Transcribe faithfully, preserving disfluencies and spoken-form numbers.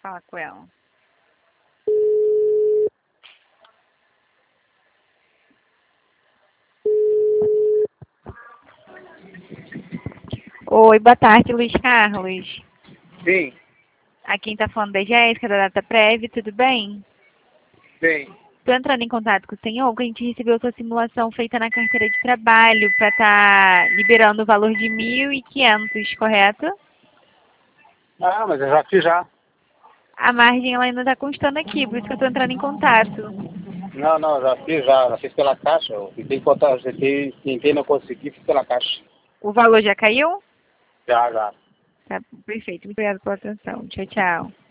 falar com ela. Oi, boa tarde, Luiz Carlos. Sim, Aqui quem tá falando é Jéssica, da DataPrev, tudo bem? bem. Estou entrando em contato com o senhor, porque a gente recebeu sua simulação feita na carteira de trabalho para estar liberando o valor de mil e quinhentos, correto? Ah, mas eu já fiz já. A margem ela ainda está constando aqui, por isso que eu estou entrando em contato. Não, não, já fiz já. Já fiz pela caixa. Eu tentei contar, tentei, tentei não consegui, fiz pela caixa. O valor já caiu? Já, já. Tá, perfeito. Muito obrigada pela atenção. Tchau, tchau.